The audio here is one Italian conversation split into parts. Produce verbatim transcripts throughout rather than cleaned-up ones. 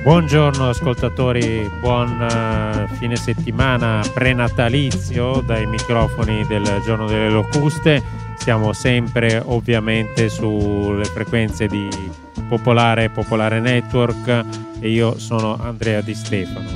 Buongiorno ascoltatori, buon uh, fine settimana prenatalizio dai microfoni del Giorno delle Locuste. Siamo sempre ovviamente sulle frequenze di Popolare Popolare Network e io sono Andrea Di Stefano.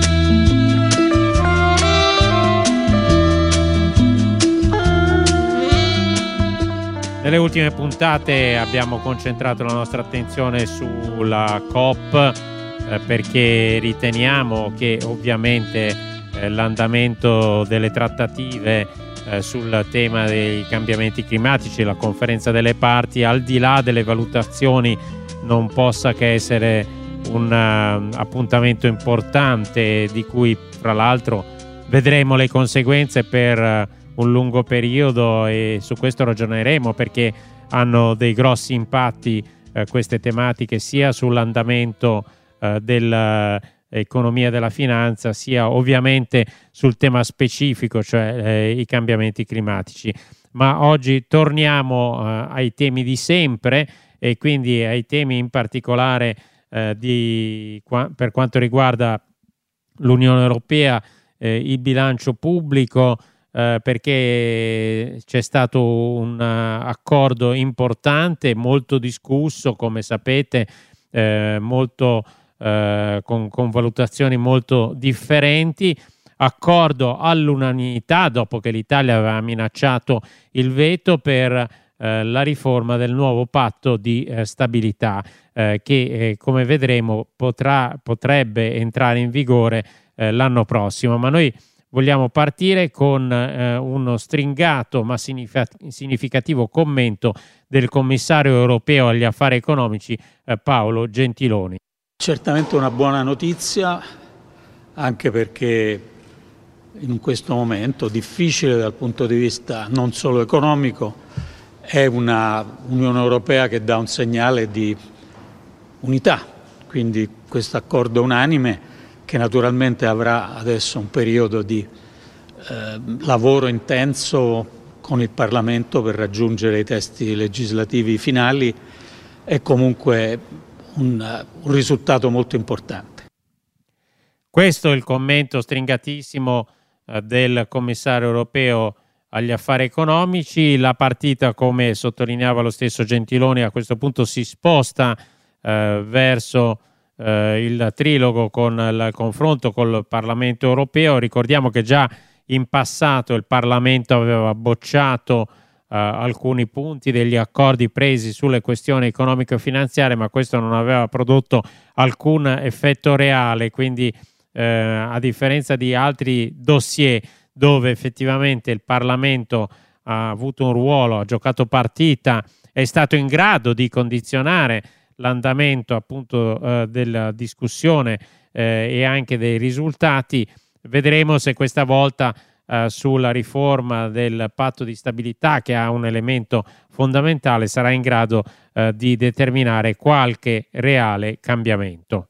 Nelle ultime puntate abbiamo concentrato la nostra attenzione sulla COP eh, perché riteniamo che ovviamente eh, l'andamento delle trattative eh, sul tema dei cambiamenti climatici, la conferenza delle parti, al di là delle valutazioni, non possa che essere un uh, appuntamento importante di cui fra l'altro vedremo le conseguenze per uh, un lungo periodo, e su questo ragioneremo perché hanno dei grossi impatti uh, queste tematiche sia sull'andamento uh, dell'economia e della finanza, sia ovviamente sul tema specifico, cioè eh, i cambiamenti climatici. Ma oggi torniamo uh, ai temi di sempre e quindi ai temi in particolare eh, di, qua, per quanto riguarda l'Unione Europea, eh, il bilancio pubblico, eh, perché c'è stato un uh, accordo importante, molto discusso, come sapete, eh, molto, eh, con, con valutazioni molto differenti. Accordo all'unanimità dopo che l'Italia aveva minacciato il veto per Eh, la riforma del nuovo patto di eh, stabilità eh, che eh, come vedremo potrà, potrebbe entrare in vigore eh, l'anno prossimo. Ma noi vogliamo partire con eh, uno stringato ma signific- significativo commento del commissario europeo agli affari economici eh, Paolo Gentiloni. Certamente una buona notizia, anche perché in questo momento difficile dal punto di vista non solo economico è una Unione Europea che dà un segnale di unità, quindi questo accordo unanime che naturalmente avrà adesso un periodo di eh, lavoro intenso con il Parlamento per raggiungere i testi legislativi finali, è comunque un, un risultato molto importante. Questo è il commento stringatissimo eh, del commissario europeo agli affari economici. La partita, come sottolineava lo stesso Gentiloni, a questo punto si sposta eh, verso eh, il trilogo con il confronto col Parlamento europeo. Ricordiamo che già in passato il Parlamento aveva bocciato eh, alcuni punti degli accordi presi sulle questioni economico-finanziarie, ma questo non aveva prodotto alcun effetto reale, quindi eh, a differenza di altri dossier dove effettivamente il Parlamento ha avuto un ruolo, ha giocato partita, è stato in grado di condizionare l'andamento appunto eh, della discussione eh, e anche dei risultati. Vedremo se questa volta eh, sulla riforma del patto di stabilità, che ha un elemento fondamentale, sarà in grado eh, di determinare qualche reale cambiamento.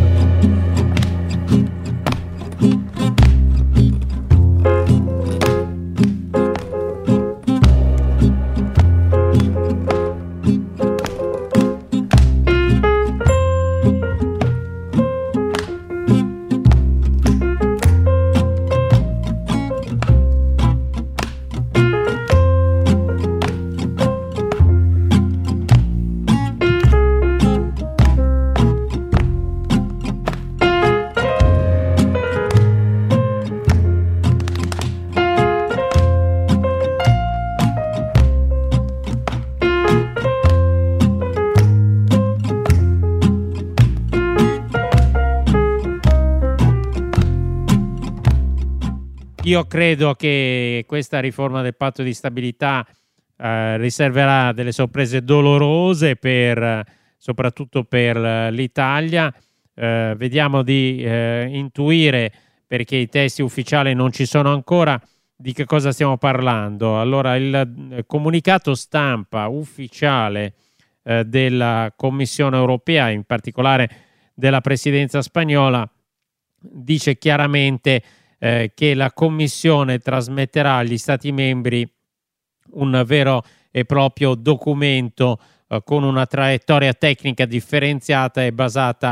Io credo che questa riforma del patto di stabilità eh, riserverà delle sorprese dolorose per, soprattutto per l'Italia. Eh, vediamo di eh, intuire, perché i testi ufficiali non ci sono ancora, di che cosa stiamo parlando. Allora, il comunicato stampa ufficiale eh, della Commissione europea, in particolare della Presidenza spagnola, dice chiaramente eh, che la Commissione trasmetterà agli Stati membri un vero e proprio documento eh, con una traiettoria tecnica differenziata e basata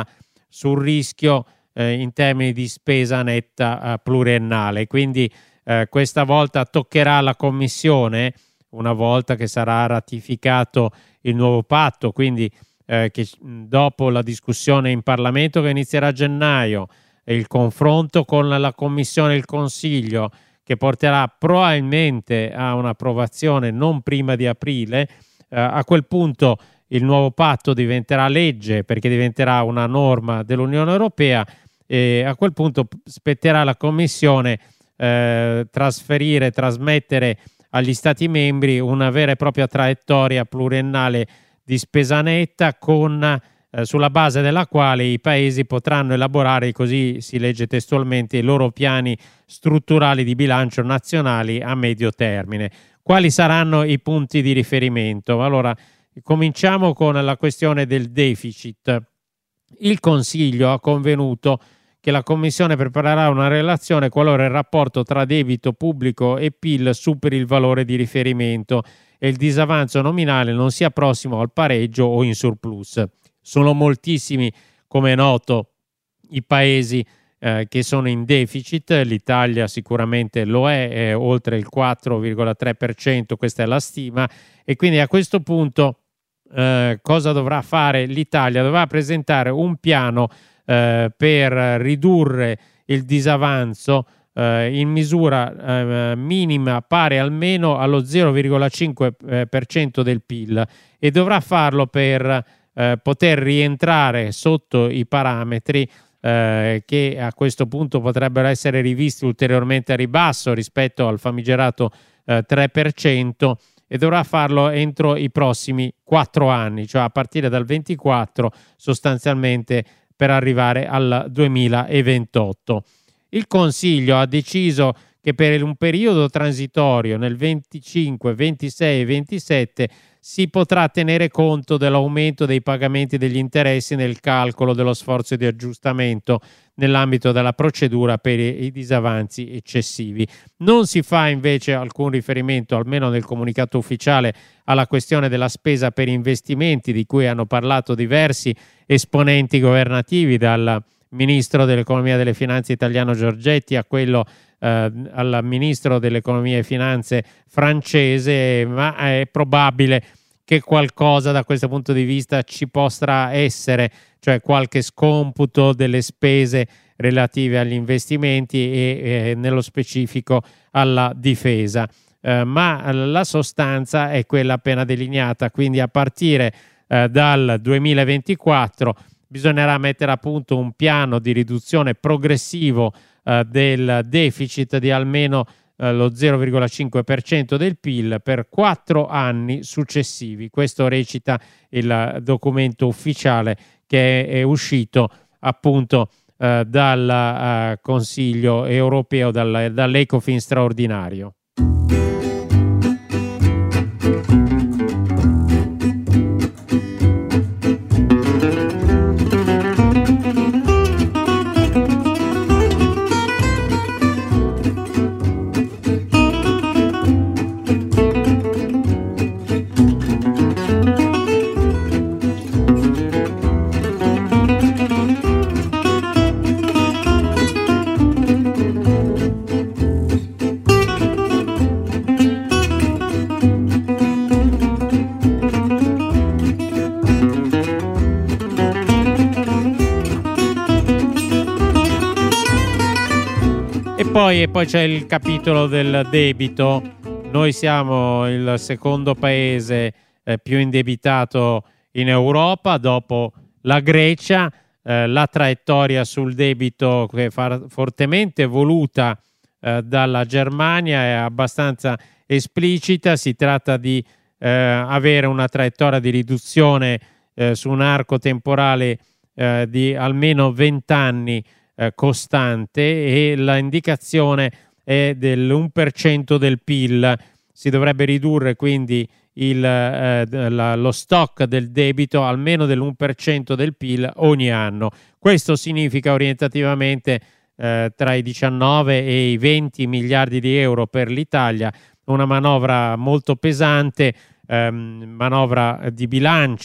sul rischio eh, in termini di spesa netta eh, pluriennale. Quindi eh, questa volta toccherà alla Commissione, una volta che sarà ratificato il nuovo patto, quindi eh, che dopo la discussione in Parlamento che inizierà a gennaio e il confronto con la Commissione e il Consiglio, che porterà probabilmente a un'approvazione non prima di aprile, eh, a quel punto il nuovo patto diventerà legge, perché diventerà una norma dell'Unione Europea, e a quel punto spetterà alla Commissione eh, trasferire, trasmettere agli Stati membri una vera e propria traiettoria pluriennale di spesa netta, con, eh, sulla base della quale i paesi potranno elaborare, così si legge testualmente, i loro piani strutturali di bilancio nazionali a medio termine. Quali saranno i punti di riferimento? Allora, cominciamo con la questione del deficit. Il Consiglio ha convenuto che la Commissione preparerà una relazione qualora il rapporto tra debito pubblico e P I L superi il valore di riferimento e il disavanzo nominale non sia prossimo al pareggio o in surplus. Sono moltissimi, come è noto, i paesi eh, che sono in deficit. L'Italia sicuramente lo è, è oltre il quattro virgola tre per cento, questa è la stima, e quindi a questo punto eh, cosa dovrà fare l'Italia? Dovrà presentare un piano eh, per ridurre il disavanzo eh, in misura eh, minima pari almeno allo zero virgola cinque per cento del P I L, e dovrà farlo per eh, poter rientrare sotto i parametri eh, che a questo punto potrebbero essere rivisti ulteriormente a ribasso rispetto al famigerato eh, tre per cento, e dovrà farlo entro i prossimi quattro anni, cioè a partire dal ventiquattro sostanzialmente, per arrivare al duemilaventotto. Il Consiglio ha deciso che per un periodo transitorio nel venticinque, ventisei e ventisette si potrà tenere conto dell'aumento dei pagamenti degli interessi nel calcolo dello sforzo di aggiustamento nell'ambito della procedura per i disavanzi eccessivi. Non si fa invece alcun riferimento, almeno nel comunicato ufficiale, alla questione della spesa per investimenti, di cui hanno parlato diversi esponenti governativi, dal Ministro dell'Economia e delle Finanze italiano Giorgetti a quello eh, al Ministro dell'Economia e Finanze francese, ma è probabile che qualcosa da questo punto di vista ci possa essere, cioè qualche scomputo delle spese relative agli investimenti e eh, nello specifico alla difesa. Eh, ma la sostanza è quella appena delineata, quindi a partire eh, dal duemilaventiquattro bisognerà mettere a punto un piano di riduzione progressivo eh, del deficit di almeno eh, lo zero virgola cinque per cento del P I L per quattro anni successivi. Questo recita il documento ufficiale che è, è uscito appunto eh, dal eh, Consiglio europeo, dal, dall'Ecofin straordinario. Poi, e poi c'è il capitolo del debito. Noi siamo il secondo paese eh, più indebitato in Europa dopo la Grecia. Eh, la traiettoria sul debito, che è far, fortemente voluta eh, dalla Germania, è abbastanza esplicita. Si tratta di eh, avere una traiettoria di riduzione eh, su un arco temporale eh, di almeno venti anni Eh, costante, e la indicazione è dell'uno per cento del P I L. Si dovrebbe ridurre quindi il, eh, la, lo stock del debito almeno dell'uno per cento del P I L ogni anno. Questo significa orientativamente eh, tra i diciannove e i venti miliardi di euro per l'Italia, una manovra molto pesante, ehm, manovra di bilancio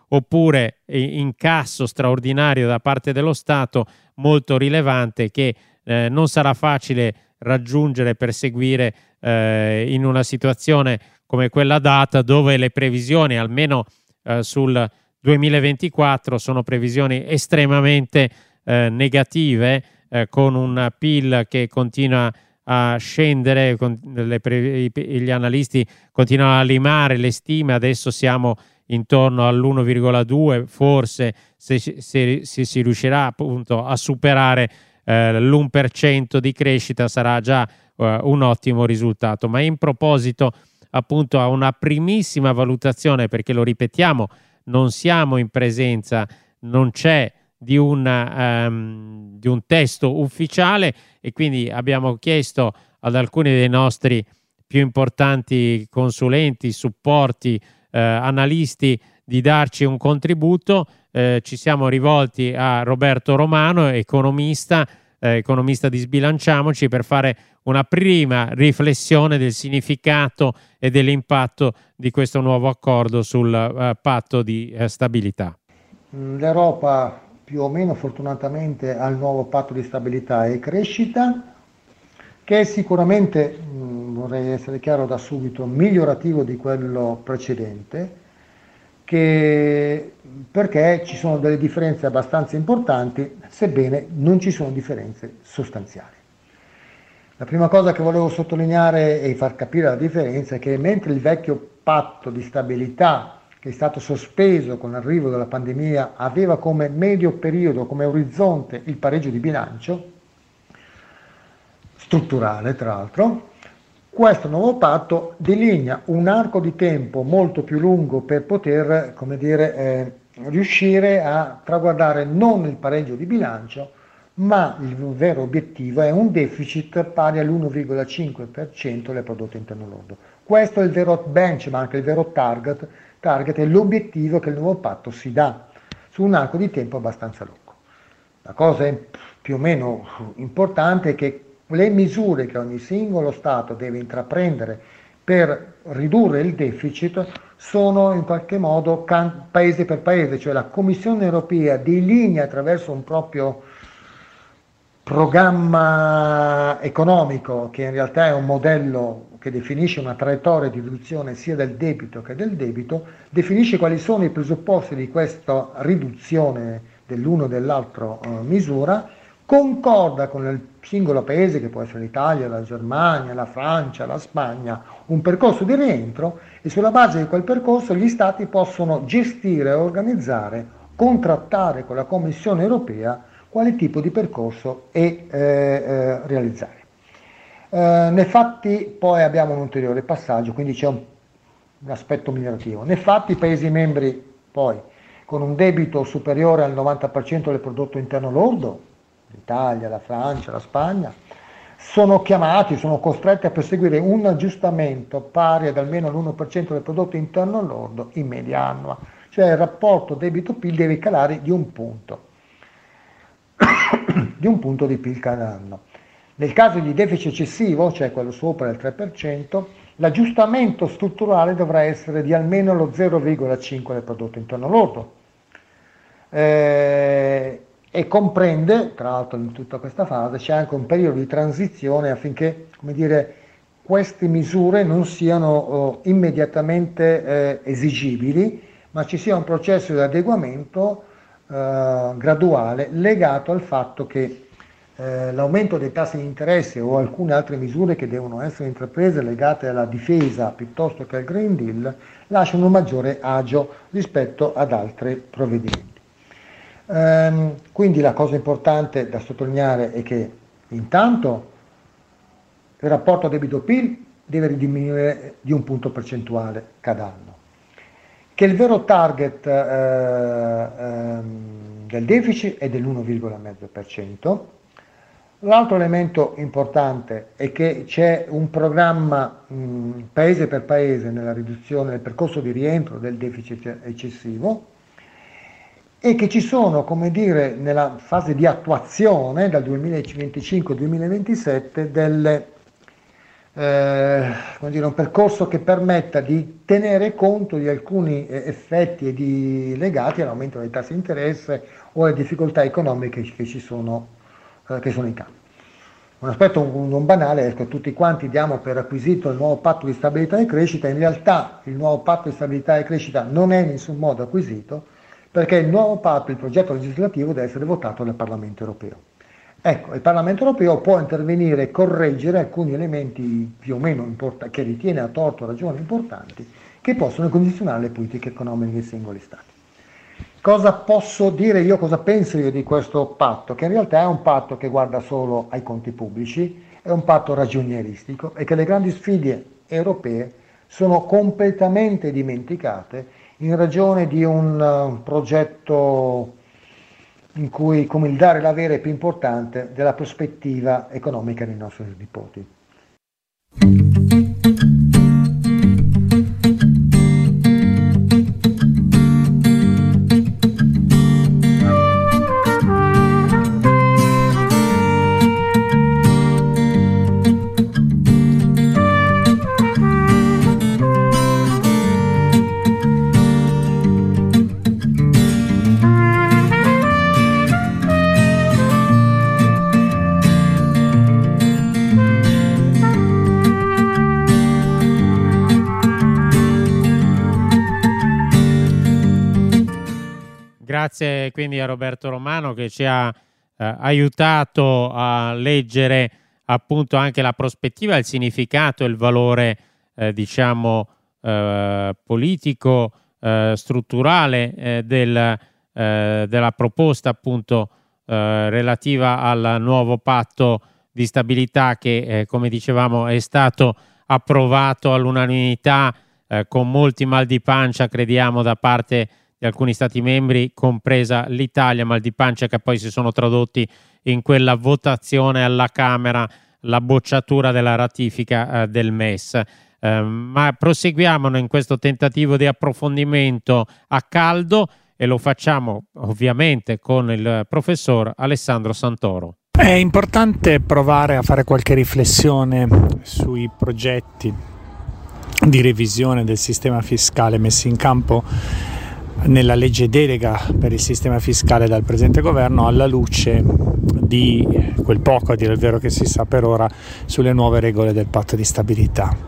oppure incasso straordinario da parte dello Stato molto rilevante che eh, non sarà facile raggiungere per seguire eh, in una situazione come quella data, dove le previsioni almeno eh, sul duemilaventiquattro sono previsioni estremamente eh, negative, eh, con un P I L che continua a scendere, con le pre- gli analisti continuano a limare le stime, adesso siamo intorno all'uno virgola due, forse se, se, se si riuscirà appunto a superare eh, l'uno per cento di crescita sarà già eh, un ottimo risultato. Ma in proposito appunto a una primissima valutazione, perché lo ripetiamo, non siamo in presenza, non c'è di un, um, di un testo ufficiale, e quindi abbiamo chiesto ad alcuni dei nostri più importanti consulenti, supporti, eh, analisti di darci un contributo. Eh, ci siamo rivolti a Roberto Romano, economista, eh, economista di Sbilanciamoci, per fare una prima riflessione del significato e dell'impatto di questo nuovo accordo sul uh, patto di uh, stabilità. L'Europa più o meno fortunatamente ha il nuovo patto di stabilità e crescita, che è sicuramente, mh, vorrei essere chiaro da subito, migliorativo di quello precedente, che, perché ci sono delle differenze abbastanza importanti, sebbene non ci sono differenze sostanziali. La prima cosa che volevo sottolineare e far capire la differenza è che mentre il vecchio patto di stabilità, che è stato sospeso con l'arrivo della pandemia, aveva come medio periodo, come orizzonte, il pareggio di bilancio, strutturale tra l'altro, questo nuovo patto delinea un arco di tempo molto più lungo per poter, come dire, eh, riuscire a traguardare non il pareggio di bilancio, ma il vero obiettivo è un deficit pari all'uno virgola cinque per cento del prodotto interno lordo. Questo è il vero benchmark, il vero target, target è l'obiettivo che il nuovo patto si dà su un arco di tempo abbastanza lungo. La cosa più o meno importante è che le misure che ogni singolo Stato deve intraprendere per ridurre il deficit sono in qualche modo can- paese per paese, cioè la Commissione europea delinea attraverso un proprio programma economico, che in realtà è un modello che definisce una traiettoria di riduzione sia del debito che del debito, definisce quali sono i presupposti di questa riduzione dell'uno e dell'altro eh, misura, concorda con il singolo paese, che può essere l'Italia, la Germania, la Francia, la Spagna, un percorso di rientro, e sulla base di quel percorso gli Stati possono gestire, organizzare, contrattare con la Commissione europea quale tipo di percorso e eh, eh, realizzare. Eh, nei fatti poi abbiamo un ulteriore passaggio, quindi c'è un, un aspetto migliorativo. Nei fatti i Paesi membri poi con un debito superiore al novanta per cento del prodotto interno lordo, l'Italia, la Francia, la Spagna, sono chiamati, sono costretti a perseguire un aggiustamento pari ad almeno l'uno per cento del prodotto interno lordo in media annua, cioè il rapporto debito-P I L deve calare di un punto, di un punto di P I L cada anno. Nel caso di deficit eccessivo, cioè quello sopra il tre per cento, l'aggiustamento strutturale dovrà essere di almeno lo zero virgola cinque del prodotto interno lordo. Eh, e comprende, tra l'altro in tutta questa fase, c'è anche un periodo di transizione affinché, come dire, queste misure non siano oh, immediatamente eh, esigibili, ma ci sia un processo di adeguamento eh, graduale legato al fatto che eh, l'aumento dei tassi di interesse o alcune altre misure che devono essere intraprese legate alla difesa piuttosto che al Green Deal lasciano un maggiore agio rispetto ad altri provvedimenti. Ehm, quindi la cosa importante da sottolineare è che intanto il rapporto debito-P I L deve diminuire di un punto percentuale cada anno, che il vero target eh, ehm, del deficit è dell'uno virgola cinque per cento. L'altro elemento importante è che c'è un programma mh, paese per paese nella riduzione del percorso di rientro del deficit eccessivo, e che ci sono, come dire, nella fase di attuazione dal duemilaventicinque al duemilaventisette delle eh, come dire, un percorso che permetta di tenere conto di alcuni eh, effetti e di, legati all'aumento dei tassi di interesse o alle difficoltà economiche che ci sono, eh, che sono in campo. Un aspetto non banale è che tutti quanti diamo per acquisito il nuovo patto di stabilità e crescita. In realtà il nuovo patto di stabilità e crescita non è in nessun modo acquisito, perché il nuovo patto, il progetto legislativo, deve essere votato dal Parlamento europeo. Ecco, il Parlamento europeo può intervenire e correggere alcuni elementi più o meno importanti, che ritiene a torto o ragione importanti, che possono condizionare le politiche economiche dei singoli Stati. Cosa posso dire io, cosa penso io di questo patto? Che in realtà è un patto che guarda solo ai conti pubblici, è un patto ragionieristico e che le grandi sfide europee sono completamente dimenticate in ragione di un uh, progetto in cui, come il dare l'avere, è più importante della prospettiva economica dei nostri nipoti. Grazie quindi a Roberto Romano che ci ha eh, aiutato a leggere appunto anche la prospettiva, il significato e il valore eh, diciamo eh, politico, eh, strutturale eh, del, eh, della proposta appunto eh, relativa al nuovo patto di stabilità che eh, come dicevamo è stato approvato all'unanimità eh, con molti mal di pancia, crediamo, da parte di alcuni stati membri, compresa l'Italia, mal di pancia che poi si sono tradotti in quella votazione alla Camera, la bocciatura della ratifica eh, del M E S. Eh, ma proseguiamo in questo tentativo di approfondimento a caldo e lo facciamo ovviamente con il professor Alessandro Santoro. È importante provare a fare qualche riflessione sui progetti di revisione del sistema fiscale messi in campo nella legge delega per il sistema fiscale dal presente governo, alla luce di quel poco, a dire il vero, che si sa per ora sulle nuove regole del patto di stabilità.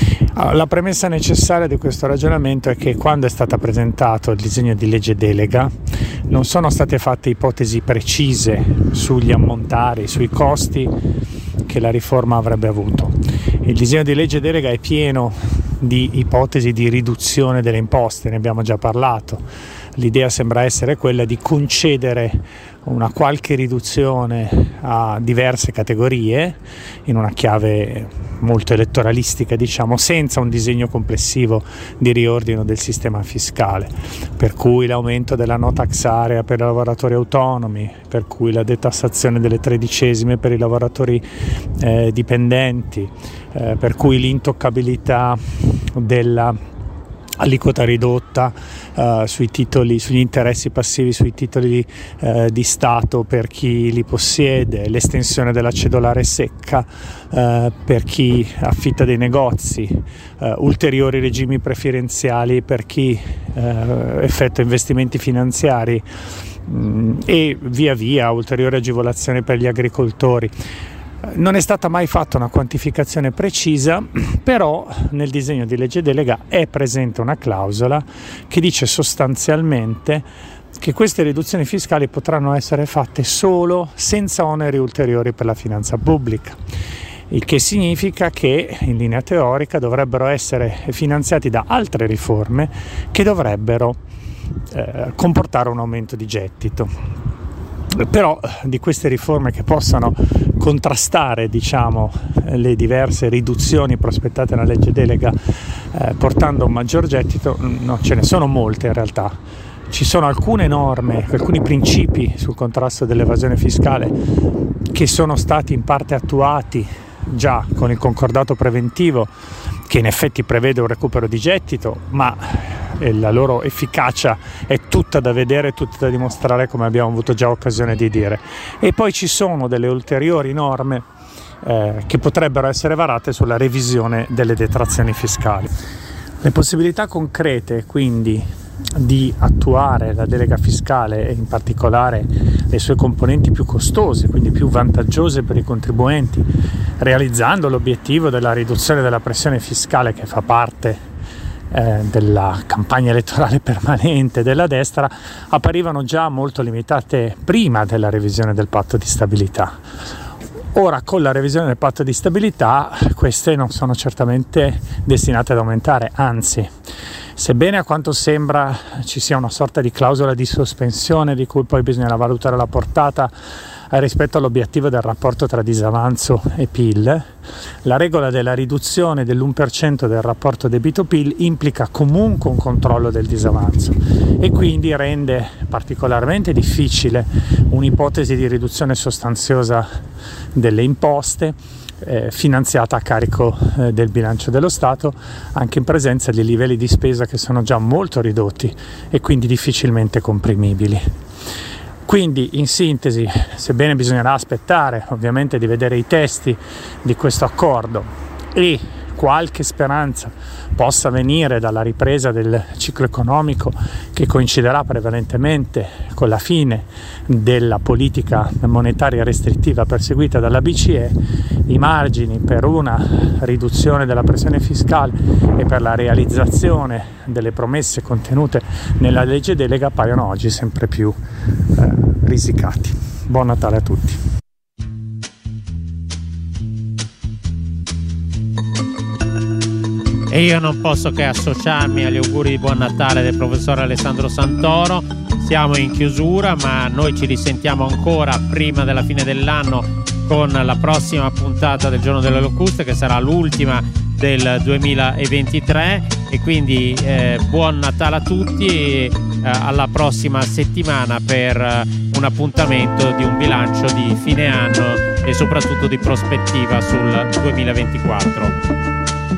La premessa necessaria di questo ragionamento è che quando è stato presentato il disegno di legge delega non sono state fatte ipotesi precise sugli ammontari, sui costi che la riforma avrebbe avuto. Il disegno di legge delega è pieno di ipotesi di riduzione delle imposte, ne abbiamo già parlato. L'idea sembra essere quella di concedere una qualche riduzione a diverse categorie in una chiave molto elettoralistica, diciamo, senza un disegno complessivo di riordino del sistema fiscale, per cui l'aumento della no tax area per i lavoratori autonomi, per cui la detassazione delle tredicesime per i lavoratori eh, dipendenti, eh, per cui l'intoccabilità della aliquota ridotta uh, sui titoli, sugli interessi passivi sui titoli uh, di Stato per chi li possiede, l'estensione della cedolare secca uh, per chi affitta dei negozi, uh, ulteriori regimi preferenziali per chi uh, effettua investimenti finanziari mh, e via via ulteriori agevolazioni per gli agricoltori. Non è stata mai fatta una quantificazione precisa, però nel disegno di legge delega è presente una clausola che dice sostanzialmente che queste riduzioni fiscali potranno essere fatte solo senza oneri ulteriori per la finanza pubblica, il che significa che in linea teorica dovrebbero essere finanziati da altre riforme che dovrebbero eh, comportare un aumento di gettito. Però di queste riforme che possano contrastare, diciamo, le diverse riduzioni prospettate nella legge delega eh, portando a un maggior gettito, no, ce ne sono molte in realtà. Ci sono alcune norme, alcuni principi sul contrasto dell'evasione fiscale che sono stati in parte attuati già con il concordato preventivo, che in effetti prevede un recupero di gettito, ma la loro efficacia è tutta da vedere, tutta da dimostrare, come abbiamo avuto già occasione di dire. E poi ci sono delle ulteriori norme eh, che potrebbero essere varate sulla revisione delle detrazioni fiscali. Le possibilità concrete quindi di attuare la delega fiscale e in particolare le sue componenti più costose, quindi più vantaggiose per i contribuenti, realizzando l'obiettivo della riduzione della pressione fiscale che fa parte eh, della campagna elettorale permanente della destra, apparivano già molto limitate prima della revisione del patto di stabilità. Ora, con la revisione del patto di stabilità, queste non sono certamente destinate ad aumentare, anzi, sebbene a quanto sembra ci sia una sorta di clausola di sospensione di cui poi bisogna valutare la portata rispetto all'obiettivo del rapporto tra disavanzo e P I L, la regola della riduzione dell'uno per cento del rapporto debito-P I L implica comunque un controllo del disavanzo e quindi rende particolarmente difficile un'ipotesi di riduzione sostanziosa delle imposte eh, finanziata a carico eh, del bilancio dello Stato, anche in presenza di livelli di spesa che sono già molto ridotti e quindi difficilmente comprimibili. Quindi, in sintesi, sebbene bisognerà aspettare ovviamente di vedere i testi di questo accordo e qualche speranza possa venire dalla ripresa del ciclo economico che coinciderà prevalentemente con la fine della politica monetaria restrittiva perseguita dalla B C E, i margini per una riduzione della pressione fiscale e per la realizzazione delle promesse contenute nella legge delega appaiono oggi sempre più eh, risicati. Buon Natale a tutti. E io non posso che associarmi agli auguri di buon Natale del professor Alessandro Santoro. Siamo in chiusura, ma noi ci risentiamo ancora prima della fine dell'anno con la prossima puntata del Giorno delle Locuste, che sarà l'ultima del duemilaventitré, e quindi eh, buon Natale a tutti e eh, alla prossima settimana per eh, un appuntamento di un bilancio di fine anno e soprattutto di prospettiva sul duemilaventiquattro.